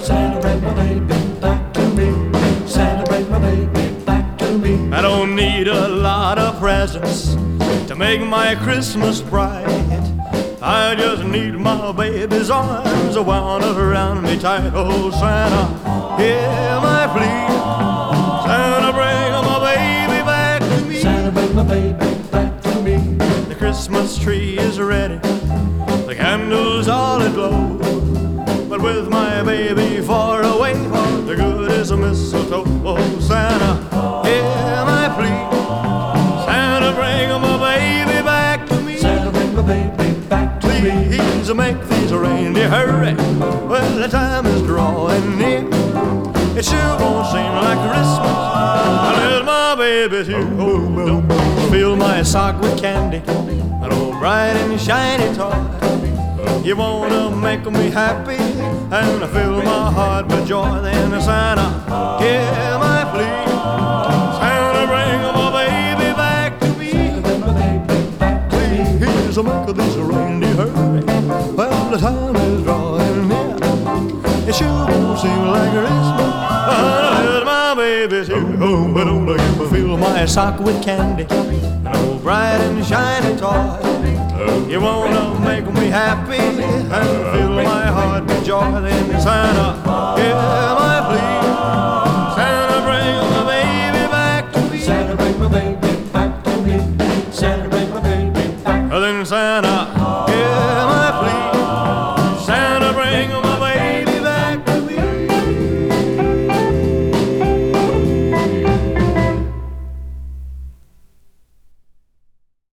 Santa, bring my baby back to me. Santa, bring my baby back to me. I don't need a lot of presents to make my Christmas bright. I just need my baby's arms wound around me tight. Oh, Santa, hear my plea. Santa, bring my baby back to me. Santa, bring my baby back to me. The Christmas tree is ready, the candles all aglow, but with my baby far away, what the good is a mistletoe? Oh, Santa, hear my plea. Santa, bring my baby back to me. Santa, bring my baby back to me. Please make these reindeer hurry. Well, the time is drawing near. It sure won't seem like Christmas unless my baby's here. Oh, don't fill my sock with candy, an old bright and shiny toy. You wanna make me happy and fill my heart with joy. Then Santa, hear my plea. Santa, bring my baby back to me. Santa, bring my baby back to me. Please make these reindeer hurry. Well, the time is drawing near. It sure won't seem like Christmas unless my baby's here. Oh, but don't you fill my sock with candy, an old bright and shiny toy. You wanna make me happy and fill my heart with joy. Then Santa, hear my plea. Santa, bring my baby back to me. Santa, bring my baby back to me. Santa, bring my baby back. Then Santa,